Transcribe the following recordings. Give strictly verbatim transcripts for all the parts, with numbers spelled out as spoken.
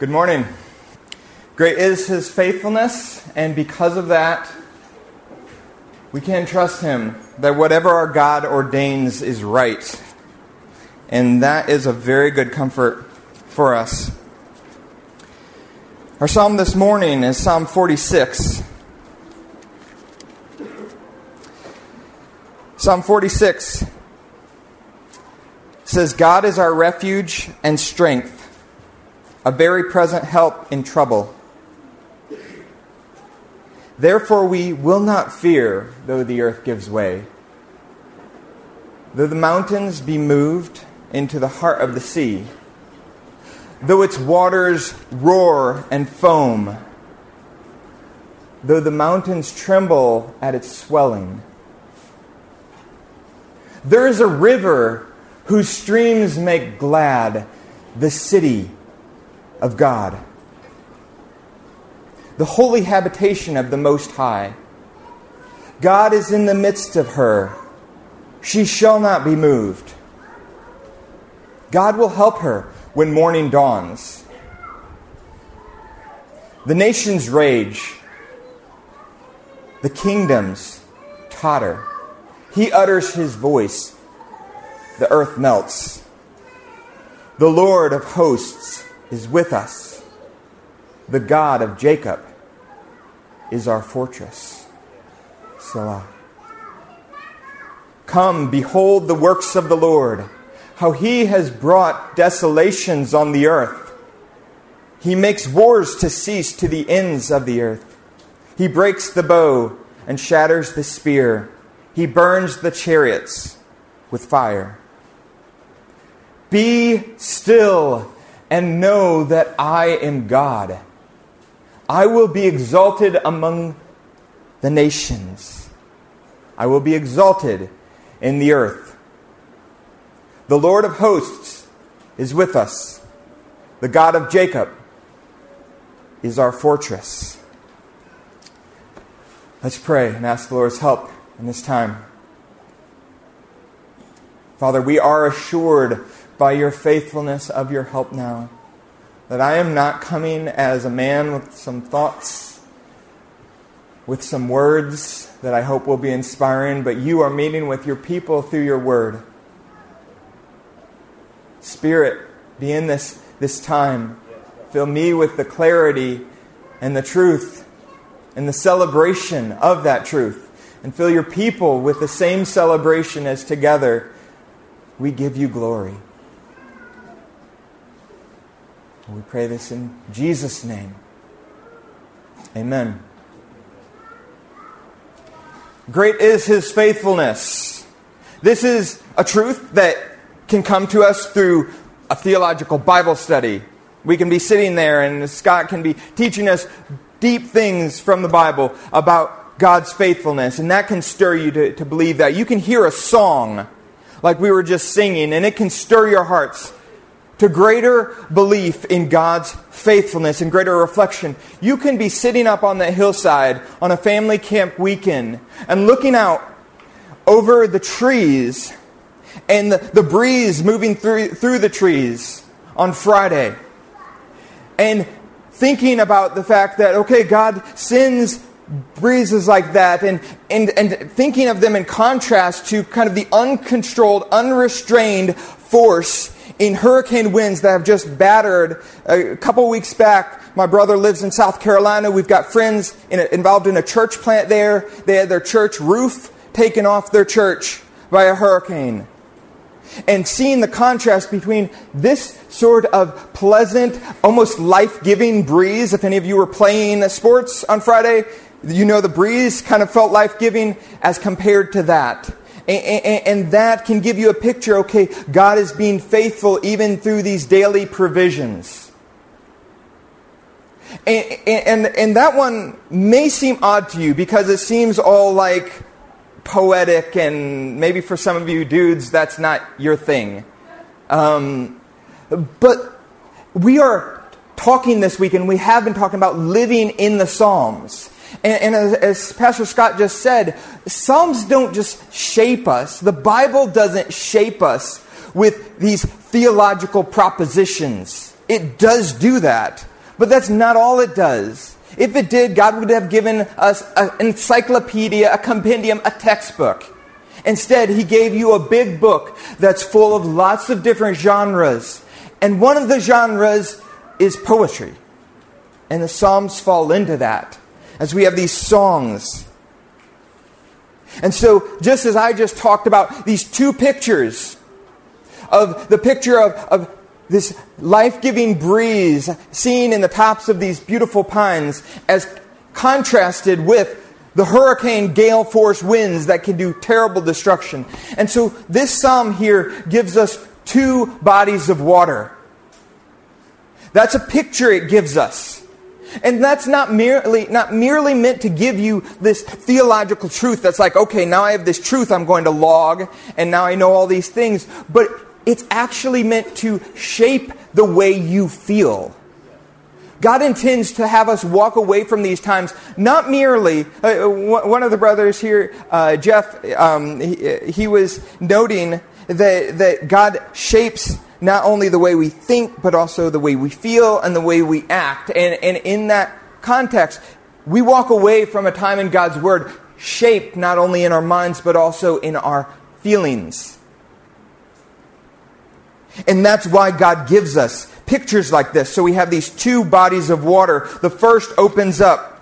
Good morning. Great is His faithfulness, and because of that, we can trust Him that whatever our God ordains is right. And that is a very good comfort for us. Our psalm this morning is Psalm forty-six. Psalm forty-six says, God is our refuge and strength, a very present help in trouble. Therefore we will not fear, though the earth gives way, though the mountains be moved into the heart of the sea, though its waters roar and foam, though the mountains tremble at its swelling. There is a river whose streams make glad the city of God, the holy habitation of the Most High. God is in the midst of her. She shall not be moved. God will help her when morning dawns. The nations rage. The kingdoms totter. He utters His voice. The earth melts. The Lord of hosts is with us. The God of Jacob is our fortress. Selah. Come, behold the works of the Lord, how He has brought desolations on the earth. He makes wars to cease to the ends of the earth. He breaks the bow and shatters the spear. He burns the chariots with fire. Be still and know that I am God. I will be exalted among the nations. I will be exalted in the earth. The Lord of hosts is with us. The God of Jacob is our fortress. Let's pray and ask the Lord's help in this time. Father, we are assured by your faithfulness of your help now, that I am not coming as a man with some thoughts, with some words that I hope will be inspiring, but you are meeting with your people through your word. Spirit, be in this, this time. Fill me with the clarity and the truth and the celebration of that truth. And fill your people with the same celebration as together we give you glory. We pray this in Jesus' name. Amen. Great is His faithfulness. This is a truth that can come to us through a theological Bible study. We can be sitting there and Scott can be teaching us deep things from the Bible about God's faithfulness. And that can stir you to, to believe that. You can hear a song like we were just singing, and it can stir your hearts to greater belief in God's faithfulness and greater reflection. You can be sitting up on the hillside on a family camp weekend and looking out over the trees and the, the breeze moving through, through the trees on Friday. And thinking about the fact that, okay, God sends breezes like that, and, and, and thinking of them in contrast to kind of the uncontrolled, unrestrained force in hurricane winds that have just battered. A couple weeks back, my brother lives in South Carolina. We've got friends in a, involved in a church plant there. They had their church roof taken off their church by a hurricane. And seeing the contrast between this sort of pleasant, almost life-giving breeze. If any of you were playing sports on Friday, you know the breeze kind of felt life-giving as compared to that. And that can give you a picture, okay, God is being faithful even through these daily provisions. And, and, and that one may seem odd to you because it seems all like poetic, and maybe for some of you dudes, that's not your thing. Um, but we are talking this week, and we have been talking about living in the Psalms. And, and as, as Pastor Scott just said, Psalms don't just shape us. The Bible doesn't shape us with these theological propositions. It does do that. But that's not all it does. If it did, God would have given us an encyclopedia, a compendium, a textbook. Instead, He gave you a big book that's full of lots of different genres. And one of the genres is poetry. And the Psalms fall into that, as we have these songs. And so, just as I just talked about these two pictures, of the picture of, of this life-giving breeze seen in the tops of these beautiful pines, as contrasted with the hurricane gale force winds that can do terrible destruction. And so this psalm here gives us two bodies of water. That's a picture it gives us. And that's not merely not merely meant to give you this theological truth that's like, okay, now I have this truth I'm going to log, and now I know all these things. But it's actually meant to shape the way you feel. God intends to have us walk away from these times, not merely, uh, one of the brothers here, uh, Jeff, um, he, he was noting that, that God shapes not only the way we think, but also the way we feel and the way we act. And, and in that context, we walk away from a time in God's Word shaped not only in our minds, but also in our feelings. And that's why God gives us pictures like this. So we have these two bodies of water. The first opens up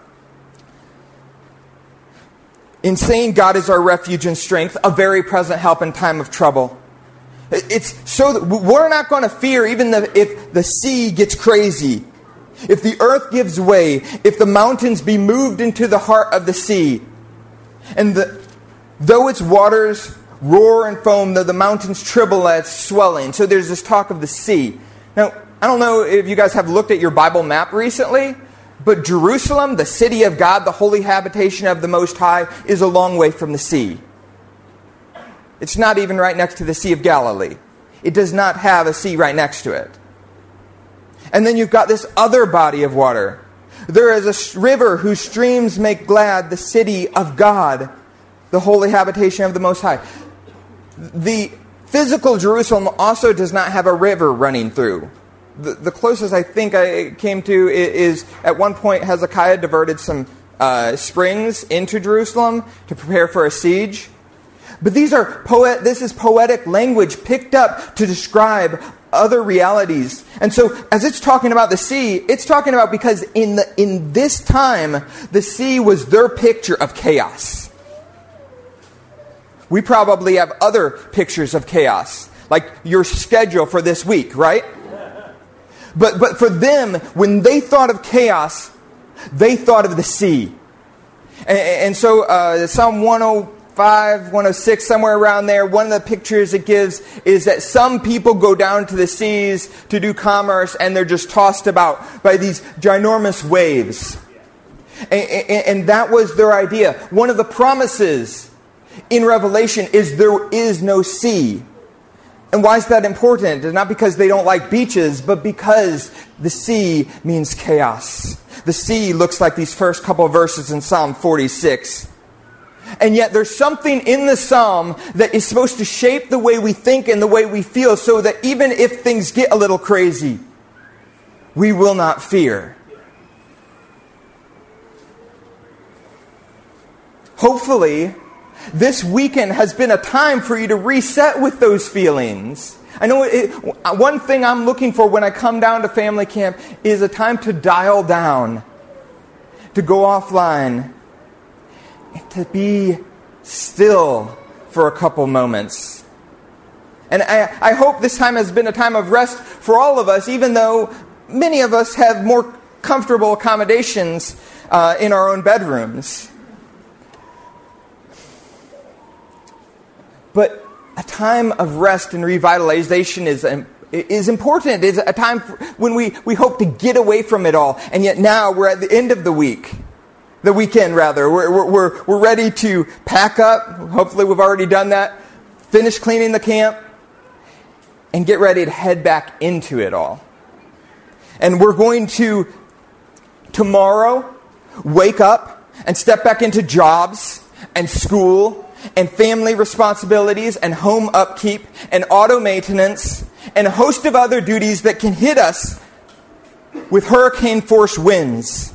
in saying God is our refuge and strength, a very present help in time of trouble. It's so that we're not going to fear even the, if the sea gets crazy, if the earth gives way, if the mountains be moved into the heart of the sea. And the, though its waters roar and foam, though the mountains tremble at its swelling. So there's this talk of the sea. Now, I don't know if you guys have looked at your Bible map recently, but Jerusalem, the city of God, the holy habitation of the Most High, is a long way from the sea. It's not even right next to the Sea of Galilee. It does not have a sea right next to it. And then you've got this other body of water. There is a river whose streams make glad the city of God, the holy habitation of the Most High. The physical Jerusalem also does not have a river running through. The, the closest I think I came to is, at one point, Hezekiah diverted some uh, springs into Jerusalem to prepare for a siege. But these are poet. This is poetic language picked up to describe other realities. And so, as it's talking about the sea, it's talking about because in the in this time, the sea was their picture of chaos. We probably have other pictures of chaos, like your schedule for this week, right? But but for them, when they thought of chaos, they thought of the sea. And, and so, uh, Psalm one oh five, one oh six, somewhere around there, one of the pictures it gives is that some people go down to the seas to do commerce, and they're just tossed about by these ginormous waves. And, and, and that was their idea. One of the promises in Revelation is there is no sea. And why is that important? It's not because they don't like beaches, but because the sea means chaos. The sea looks like these first couple of verses in Psalm forty-six. And yet there's something in the psalm that is supposed to shape the way we think and the way we feel, so that even if things get a little crazy, we will not fear. Hopefully, this weekend has been a time for you to reset with those feelings. I know it, one thing I'm looking for when I come down to family camp is a time to dial down, to go offline, and to be still for a couple moments. And I, I hope this time has been a time of rest for all of us, even though many of us have more comfortable accommodations uh, in our own bedrooms. But a time of rest and revitalization is is important. It's a time when we, we hope to get away from it all. And yet now we're at the end of the week. The weekend, rather. We're, we're, we're ready to pack up. Hopefully we've already done that. Finish cleaning the camp. And get ready to head back into it all. And we're going to, tomorrow, wake up and step back into jobs and school and family responsibilities and home upkeep and auto maintenance and a host of other duties that can hit us with hurricane force winds.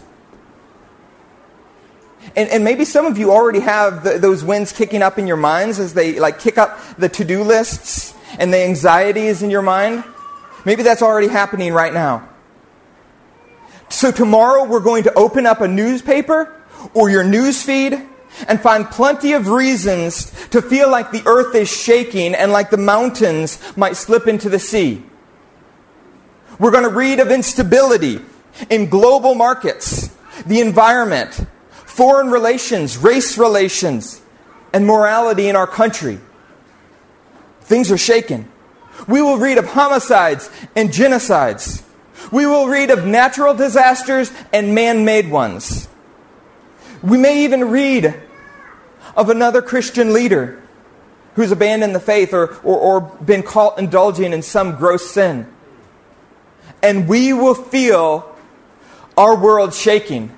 And, and maybe some of you already have the, those winds kicking up in your minds as they like kick up the to-do lists and the anxieties in your mind. Maybe that's already happening right now. So tomorrow we're going to open up a newspaper or your news feed and find plenty of reasons to feel like the earth is shaking and like the mountains might slip into the sea. We're going to read of instability in global markets, the environment, foreign relations, race relations, and morality in our country. Things are shaken. We will read of homicides and genocides. We will read of natural disasters and man-made ones. We may even read of another Christian leader who's abandoned the faith or, or, or been caught indulging in some gross sin. And we will feel our world shaking.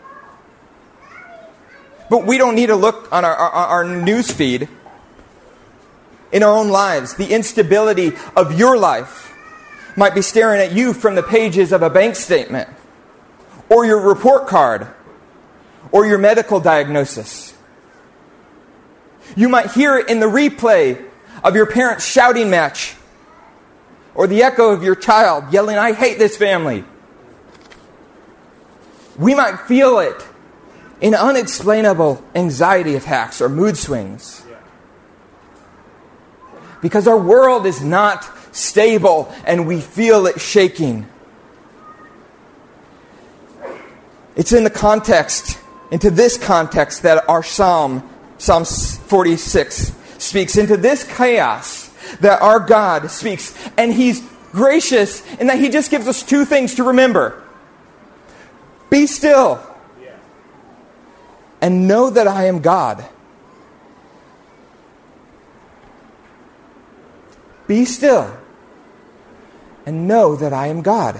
But we don't need to look on our, our, our news feed. In our own lives, the instability of your life might be staring at you from the pages of a bank statement, or your report card, or your medical diagnosis. You might hear it in the replay of your parents' shouting match, or the echo of your child yelling, "I hate this family." We might feel it in unexplainable anxiety attacks or mood swings. Because our world is not stable and we feel it shaking. It's in the context, into this context, that our psalm, Psalm forty-six, speaks. Into this chaos that our God speaks. And He's gracious in that He just gives us two things to remember. Be still and know that I am God. Be still and know that I am God.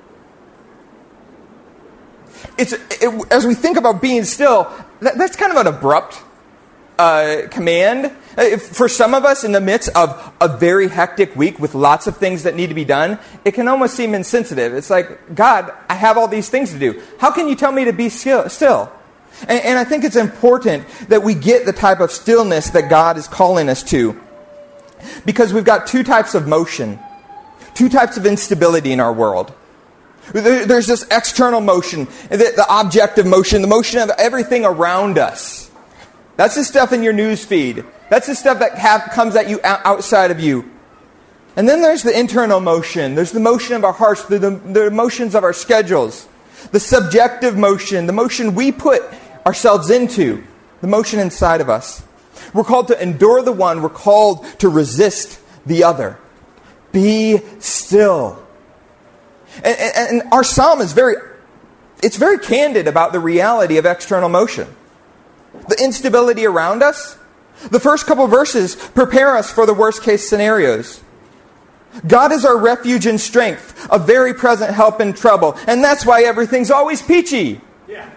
It's it, as we think about being still, that, that's kind of an abrupt uh, command. If, for some of us, in the midst of a very hectic week with lots of things that need to be done, it can almost seem insensitive. It's like, God, I have all these things to do. How can you tell me to be still? still? And, and I think it's important that we get the type of stillness that God is calling us to. Because we've got two types of motion, two types of instability in our world. There's this external motion, the, the objective motion, the motion of everything around us. That's the stuff in your news feed. That's the stuff that have, comes at you outside of you. And then there's the internal motion. There's the motion of our hearts, the, the, the emotions of our schedules, the subjective motion, the motion we put ourselves into, the motion inside of us. We're called to endure the one. We're called to resist the other. Be still. And, and, and our psalm is very, it's very candid about the reality of external motion. The instability around us. The first couple verses prepare us for the worst case scenarios. God is our refuge and strength, a very present help in trouble. And that's why everything's always peachy. Yeah.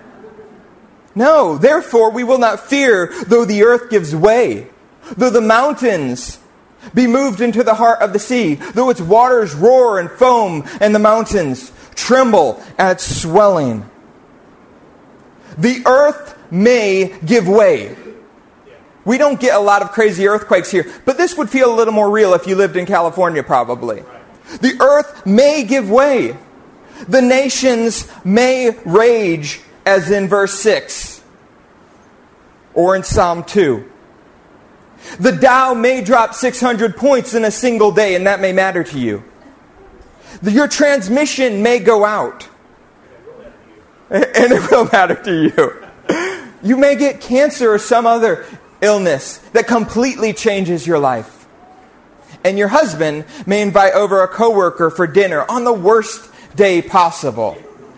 No, therefore we will not fear, though the earth gives way, though the mountains be moved into the heart of the sea, though its waters roar and foam, and the mountains tremble at its swelling. The earth may give way. We don't get a lot of crazy earthquakes here, but this would feel a little more real if you lived in California, probably. The earth may give way. The nations may rage, as in verse six, or in Psalm two. The Dow may drop six hundred points in a single day, and that may matter to you. Your transmission may go out, and it will matter to you. You may get cancer or some other illness that completely changes your life. And your husband may invite over a coworker for dinner on the worst day possible.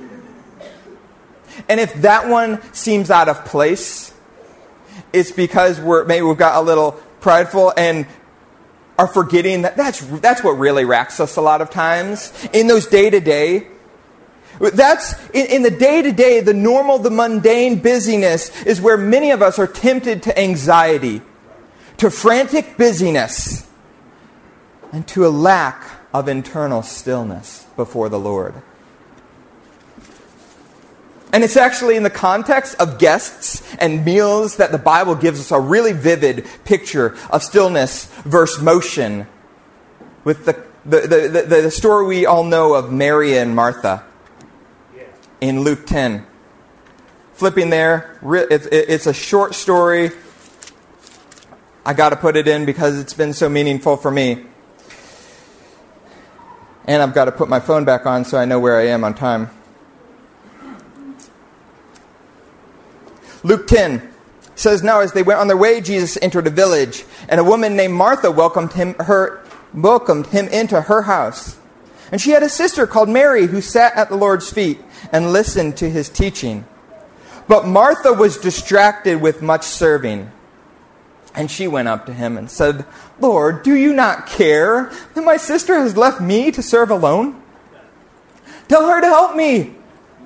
And if that one seems out of place, it's because we're maybe we've got a little prideful and are forgetting that that's that's what really racks us a lot of times in those day-to-day. That's in, in the day-to-day, the normal, the mundane busyness is where many of us are tempted to anxiety, to frantic busyness, and to a lack of internal stillness before the Lord. And it's actually in the context of guests and meals that the Bible gives us a really vivid picture of stillness versus motion. With the, the, the, the, the story we all know of Mary and Martha in Luke ten. Flipping there, it's a short story. I got to put it in because it's been so meaningful for me. And I've got to put my phone back on so I know where I am on time. Luke ten says, "Now as they went on their way, Jesus entered a village, and a woman named Martha welcomed him her welcomed him into her house. And she had a sister called Mary who sat at the Lord's feet and listened to his teaching. But Martha was distracted with much serving. And she went up to him and said, 'Lord, do you not care that my sister has left me to serve alone? Tell her to help me.'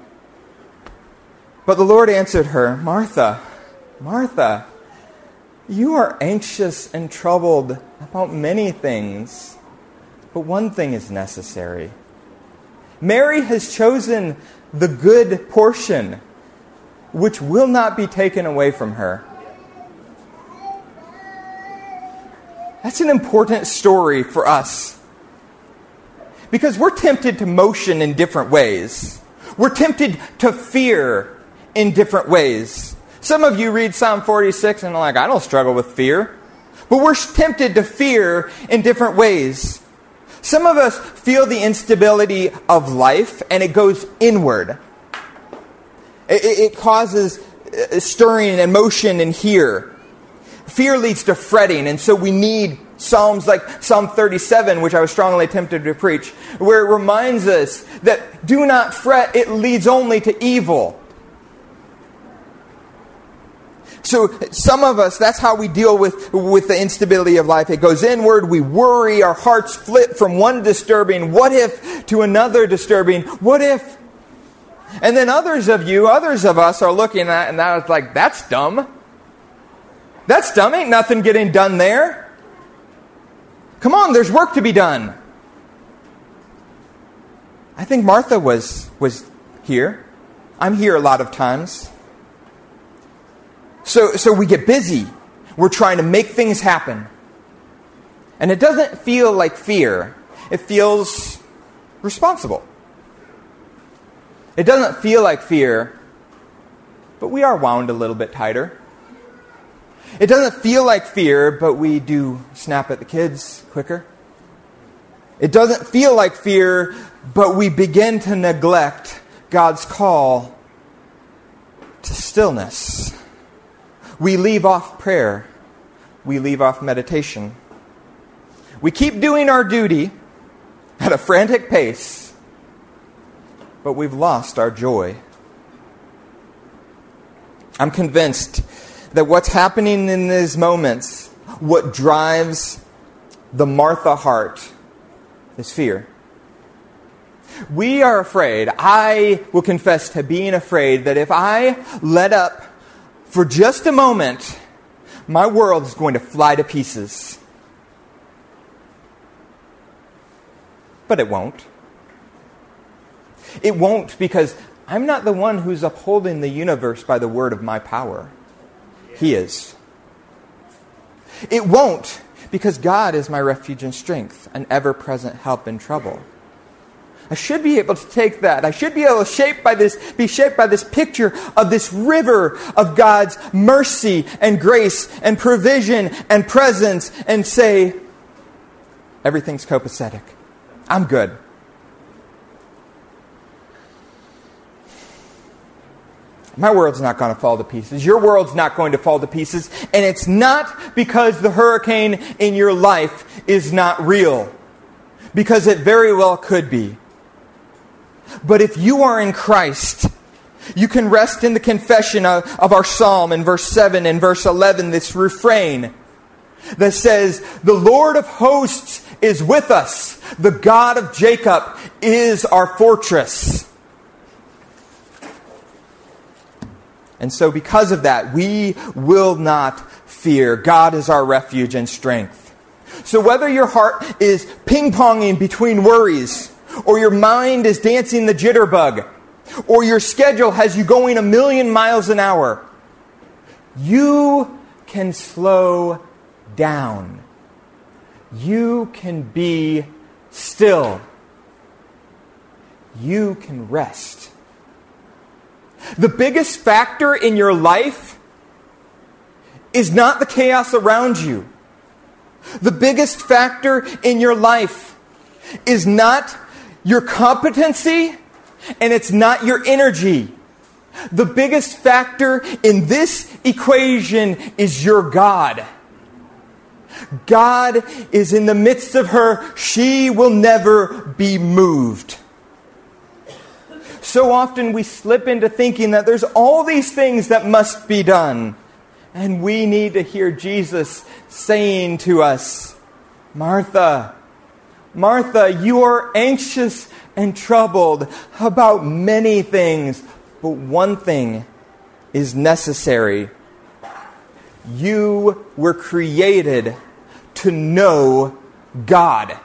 But the Lord answered her, 'Martha, Martha, you are anxious and troubled about many things, but one thing is necessary. Mary has chosen the good portion, which will not be taken away from her.'" That's an important story for us. Because we're tempted to motion in different ways. We're tempted to fear in different ways. Some of you read Psalm forty-six and are like, "I don't struggle with fear." But we're tempted to fear in different ways. Some of us feel the instability of life and it goes inward. It, it causes stirring and motion in here. Fear leads to fretting, and so we need Psalms like Psalm thirty-seven, which I was strongly tempted to preach, where it reminds us that do not fret, it leads only to evil. So some of us, that's how we deal with, with the instability of life. It goes inward, we worry, our hearts flip from one disturbing what if to another disturbing what if. And then others of you, others of us are looking at and that's like, that's dumb. That's dumb. Ain't nothing getting done there. Come on, there's work to be done. I think Martha was, was here. I'm here a lot of times. So, so we get busy. We're trying to make things happen. And it doesn't feel like fear. It feels responsible. It doesn't feel like fear, but we are wound a little bit tighter. It doesn't feel like fear, but we do snap at the kids quicker. It doesn't feel like fear, but we begin to neglect God's call to stillness. We leave off prayer. We leave off meditation. We keep doing our duty at a frantic pace, but we've lost our joy. I'm convinced that what's happening in these moments, what drives the Martha heart, is fear. We are afraid, I will confess to being afraid, that if I let up for just a moment, my world is going to fly to pieces. But it won't. It won't because I'm not the one who's upholding the universe by the word of my power. He is. It won't because God is my refuge and strength, an ever-present help in trouble. I should be able to take that. I should be able to shape by this, be shaped by this picture of this river of God's mercy and grace and provision and presence and say, everything's copacetic. I'm good. My world's not going to fall to pieces. Your world's not going to fall to pieces. And it's not because the hurricane in your life is not real. Because it very well could be. But if you are in Christ, you can rest in the confession of, of our psalm in verse seven and verse eleven, this refrain that says, "The Lord of hosts is with us. The God of Jacob is our fortress." And so because of that, we will not fear. God is our refuge and strength. So whether your heart is ping-ponging between worries, or your mind is dancing the jitterbug, or your schedule has you going a million miles an hour, you can slow down. You can be still. You can rest. The biggest factor in your life is not the chaos around you. The biggest factor in your life is not your competency, and it's not your energy. The biggest factor in this equation is your God. God is in the midst of her. She will never be moved. So often we slip into thinking that there's all these things that must be done. And we need to hear Jesus saying to us, Martha, Martha, you are anxious and troubled about many things, but one thing is necessary. You were created to know God.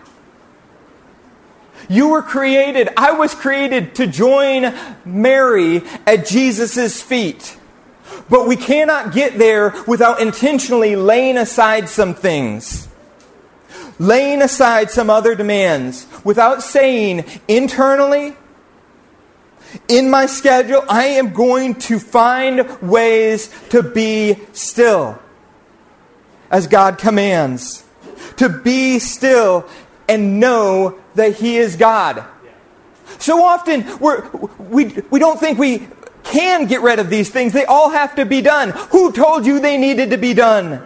You were created, I was created to join Mary at Jesus' feet. But we cannot get there without intentionally laying aside some things. Laying aside some other demands. Without saying internally, in my schedule, I am going to find ways to be still. As God commands. To be still and know that He is God. So often we're, we we don't think we can get rid of these things. They all have to be done. Who told you they needed to be done?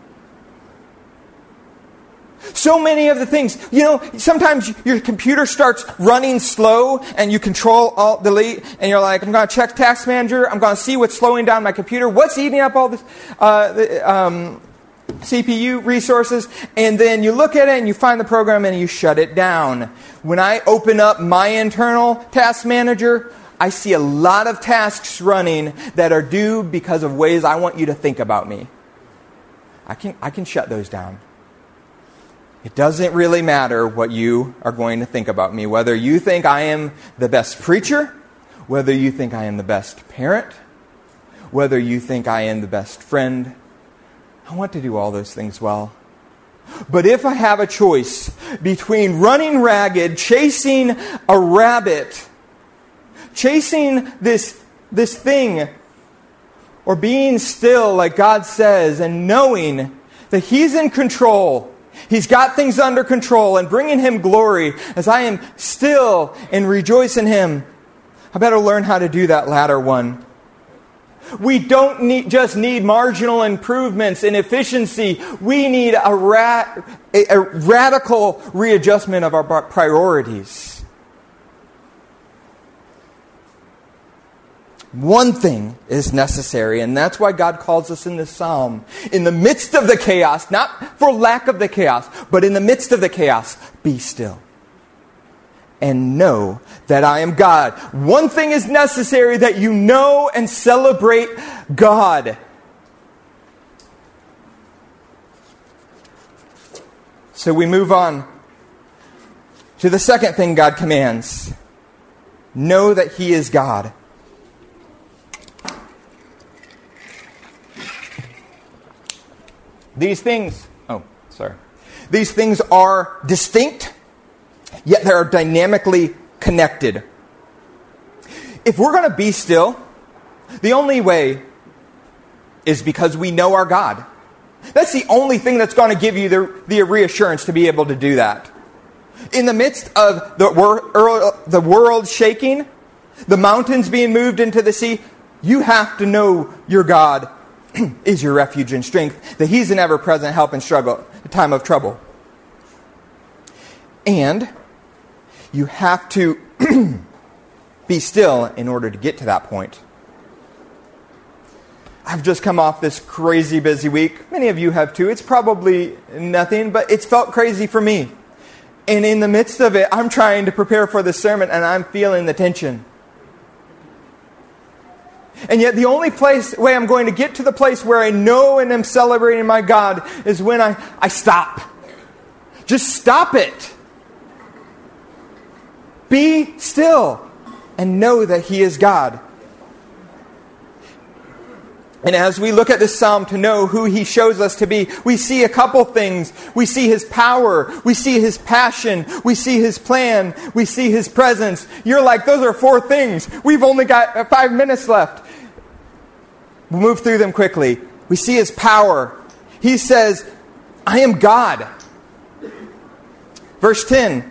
So many of the things, you know, sometimes your computer starts running slow and you control alt delete and you're like, I'm going to check Task Manager. I'm going to see what's slowing down my computer. What's eating up all this uh, the, um, C P U resources? And then you look at it and you find the program and you shut it down. When I open up my internal Task Manager, I see a lot of tasks running that are due because of ways I want you to think about me. I can I can shut those down. It doesn't really matter what you are going to think about me. Whether you think I am the best preacher, whether you think I am the best parent, whether you think I am the best friend, I want to do all those things well. But if I have a choice between running ragged, chasing a rabbit, chasing this, this thing, or being still like God says and knowing that He's in control, He's got things under control, and bringing Him glory as I am still and rejoice in Him, I better learn how to do that latter one. We don't need, just need marginal improvements in efficiency. We need a, ra- a, a radical readjustment of our priorities. One thing is necessary, and that's why God calls us in this psalm. In the midst of the chaos, not for lack of the chaos, but in the midst of the chaos, be still. And know that I am God. One thing is necessary, that you know and celebrate God. So we move on to the second thing God commands. Know that He is God. These things, oh, sorry. These things are distinct, yet they are dynamically connected. If we're going to be still, the only way is because we know our God. That's the only thing that's going to give you the, the reassurance to be able to do that. In the midst of the, wor- the world shaking, the mountains being moved into the sea, you have to know your God is your refuge and strength, that He's an ever-present help in struggle, time of trouble. And you have to be still in order to get to that point. I've just come off this crazy busy week. Many of you have too. It's probably nothing, but it's felt crazy for me. And in the midst of it, I'm trying to prepare for this sermon, and I'm feeling the tension. And yet the only place way I'm going to get to the place where I know and am celebrating my God is when I, I stop. Just stop it. Be still. and know that He is God. And as we look at this psalm to know who He shows us to be, we see a couple things. We see His power. We see His passion. We see His plan. We see His presence. You're like, those are four things. We've only got five minutes left. We'll move through them quickly. We see His power. He says, I am God. Verse ten.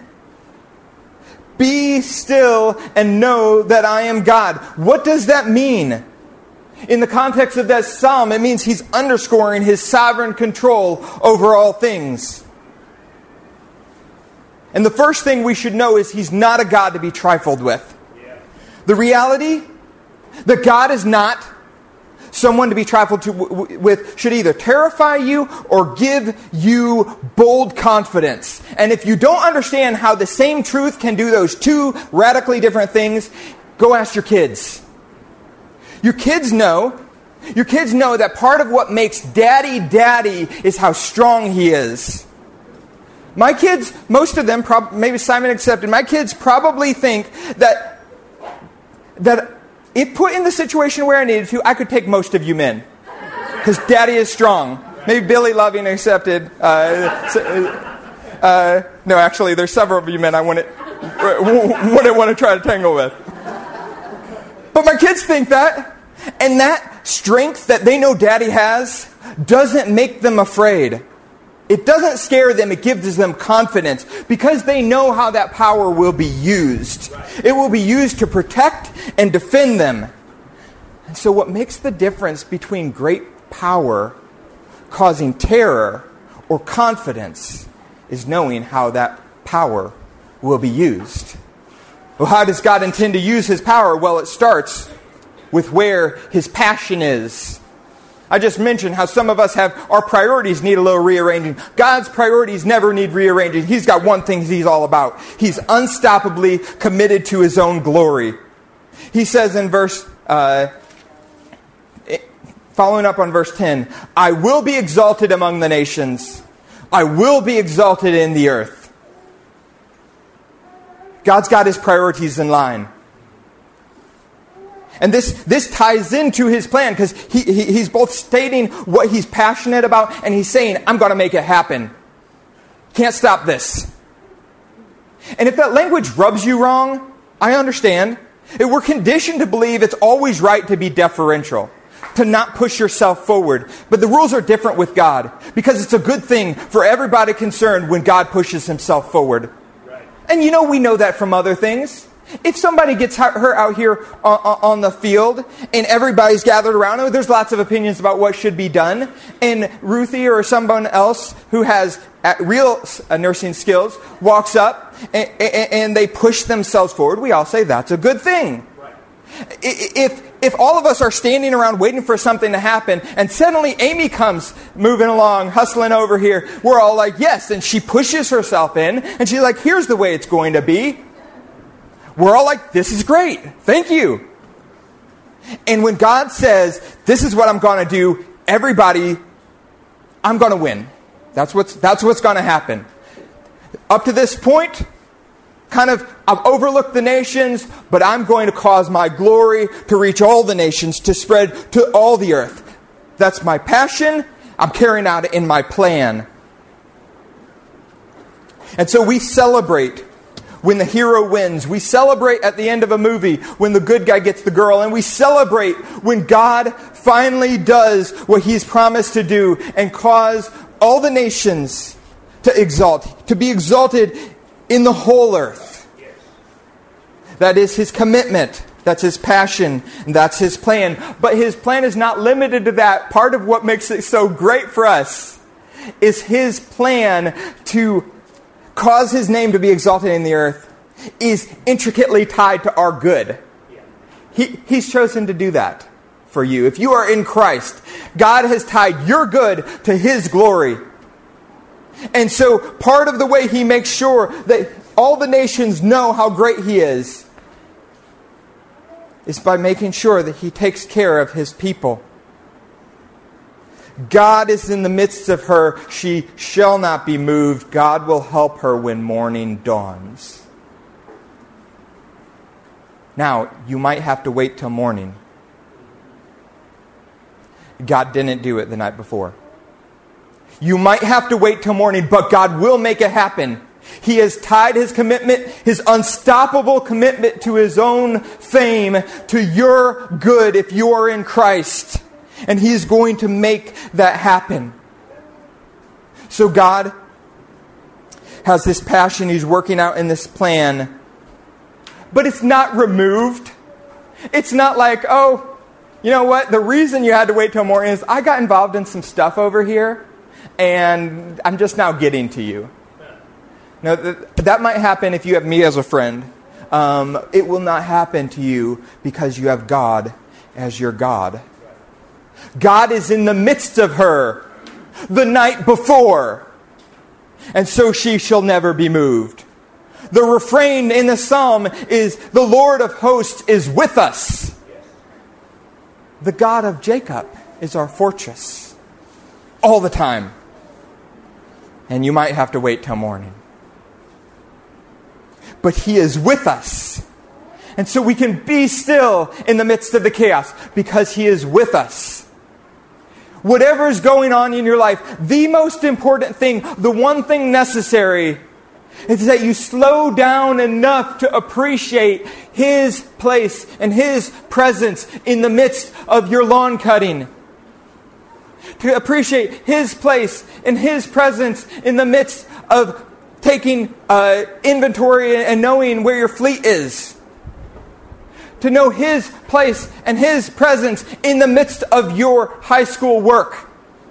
Be still and know that I am God. What does that mean? In the context of that psalm, it means He's underscoring His sovereign control over all things. And the first thing we should know is He's not a God to be trifled with. Yeah. The reality that God is not someone to be trifled to, w- with should either terrify you or give you bold confidence. And if you don't understand how the same truth can do those two radically different things, go ask your kids. Your kids know, your kids know that part of what makes daddy daddy is how strong he is. My kids, most of them, prob- maybe Simon accepted, my kids probably think that that if put in the situation where I needed to, I could take most of you men. Because daddy is strong. Maybe Billy Loving accepted. Uh, uh, no, actually, there's several of you men I wouldn't, wouldn't want to try to tangle with. But my kids think that. And that strength that they know daddy has doesn't make them afraid. It doesn't scare them. It gives them confidence because they know how that power will be used. It will be used to protect and defend them. And so what makes the difference between great power causing terror or confidence is knowing how that power will be used. Well, how does God intend to use His power? Well, it starts with where His passion is. I just mentioned how some of us have, our priorities need a little rearranging. God's priorities never need rearranging. He's got one thing He's all about. He's unstoppably committed to His own glory. He says in verse, uh, following up on verse ten, I will be exalted among the nations. I will be exalted in the earth. God's got His priorities in line. And this, this ties into His plan because he, he, He's both stating what He's passionate about and He's saying, I'm going to make it happen. Can't stop this. And if that language rubs you wrong, I understand. We're conditioned to believe it's always right to be deferential, to not push yourself forward. But the rules are different with God because it's a good thing for everybody concerned when God pushes Himself forward. Right. And you know, we know that from other things. If somebody gets hurt out here on the field and everybody's gathered around, there's lots of opinions about what should be done. And Ruthie or someone else who has real nursing skills walks up and they push themselves forward, we all say that's a good thing. If if all of us are standing around waiting for something to happen and suddenly Amy comes moving along, hustling over here, we're all like, yes. And she pushes herself in and she's like, here's the way it's going to be. We're all like, this is great. Thank you. And when God says, this is what I'm going to do, everybody, I'm going to win. That's what's, that's what's going to happen. Up to this point, kind of, I've overlooked the nations, but I'm going to cause my glory to reach all the nations, to spread to all the earth. That's my passion. I'm carrying out in my plan. And so we celebrate when the hero wins. We celebrate at the end of a movie when the good guy gets the girl. And we celebrate when God finally does what He's promised to do and cause all the nations to exalt, to be exalted in the whole earth. That is His commitment. That's His passion. And that's His plan. But His plan is not limited to that. Part of what makes it so great for us is His plan to cause His name to be exalted in the earth is intricately tied to our good. He, he's chosen to do that for you. If you are in Christ, God has tied your good to His glory. And so part of the way He makes sure that all the nations know how great He is is by making sure that He takes care of His people. God is in the midst of her. She shall not be moved. God will help her when morning dawns. Now, you might have to wait till morning. God didn't do it the night before. You might have to wait till morning, but God will make it happen. He has tied his commitment, his unstoppable commitment to his own fame, to your good if you are in Christ. And he is going to make that happen. So God has this passion he's working out in this plan. But it's not removed. It's not like, oh, you know what? The reason you had to wait till morning is I got involved in some stuff over here, and I'm just now getting to you. No, th- that might happen if you have me as a friend. Um, it will not happen to you because you have God as your God. God is in the midst of her the night before, and so she shall never be moved. The refrain in the psalm is, the Lord of hosts is with us. The God of Jacob is our fortress all the time. And you might have to wait till morning. But he is with us. And so we can be still in the midst of the chaos because he is with us. Whatever is going on in your life, the most important thing, the one thing necessary, is that you slow down enough to appreciate his place and his presence in the midst of your lawn cutting. To appreciate his place and his presence in the midst of taking uh, inventory and knowing where your fleet is. To know his place and his presence in the midst of your high school work.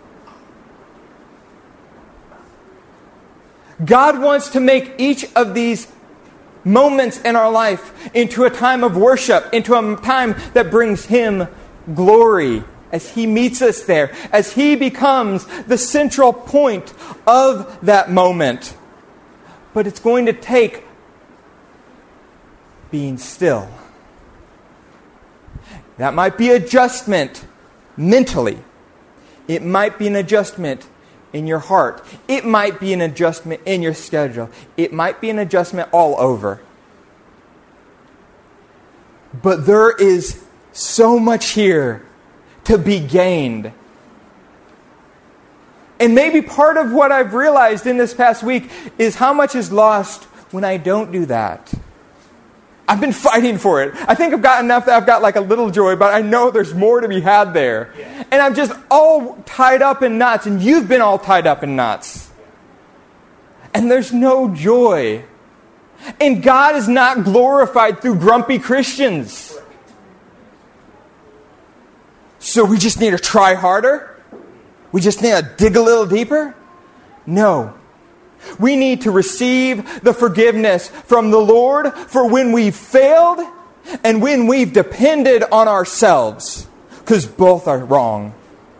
God wants to make each of these moments in our life into a time of worship, into a time that brings him glory as he meets us there, as he becomes the central point of that moment. But it's going to take being still. That might be adjustment mentally. It might be an adjustment in your heart. It might be an adjustment in your schedule. It might be an adjustment all over. But there is so much here to be gained. And maybe part of what I've realized in this past week is how much is lost when I don't do that. I've been fighting for it. I think I've got enough that I've got like a little joy, but I know there's more to be had there. Yeah. And I'm just all tied up in knots, and you've been all tied up in knots. And there's no joy. And God is not glorified through grumpy Christians. So we just need to try harder? We just need to dig a little deeper? No. We need to receive the forgiveness from the Lord for when we've failed and when we've depended on ourselves, because both are wrong.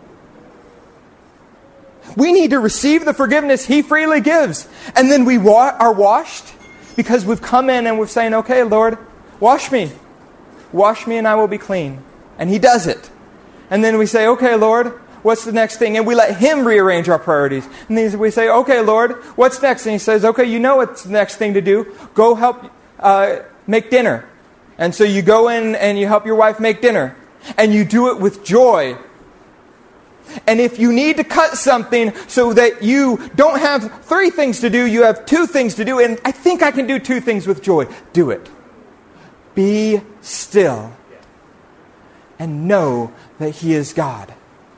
We need to receive the forgiveness he freely gives, and then we wa- are washed because we've come in and we're saying, okay, Lord, wash me. Wash me and I will be clean. And he does it. And then we say, okay, Lord, what's the next thing? And we let him rearrange our priorities. And then we say, okay, Lord, what's next? And he says, okay, you know what's the next thing to do. Go help uh, make dinner. And so you go in and you help your wife make dinner. And you do it with joy. And if you need to cut something so that you don't have three things to do, you have two things to do, and I think I can do two things with joy, do it. Be still. And know that he is God.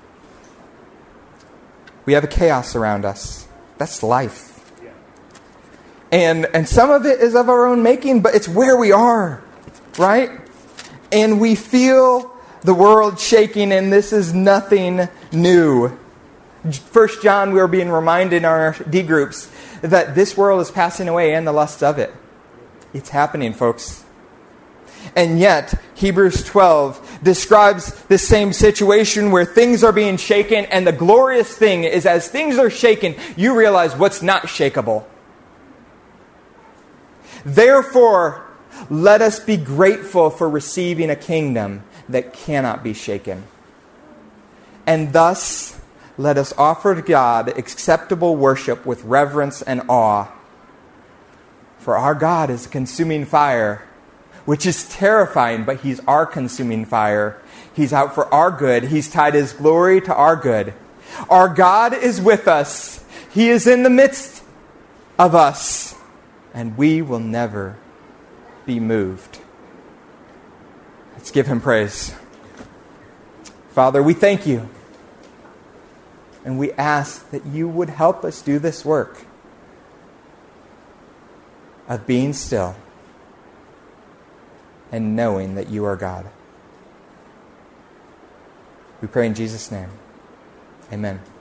We have a chaos around us. That's life. Yeah. And and some of it is of our own making, but it's where we are, right? And we feel the world shaking, and this is nothing new. First John, we are being reminded in our D groups that this world is passing away and the lusts of it. It's happening, folks. And yet, Hebrews twelve describes the same situation where things are being shaken, and the glorious thing is as things are shaken, you realize what's not shakeable. Therefore, let us be grateful for receiving a kingdom that cannot be shaken. And thus, let us offer to God acceptable worship with reverence and awe. For our God is a consuming fire. which is terrifying, but He's our consuming fire. He's out for our good. He's tied His glory to our good. Our God is with us. He is in the midst of us, and we will never be moved. Let's give Him praise. Father, we thank You, and we ask that You would help us do this work of being still and knowing that You are God. We pray in Jesus' name. Amen.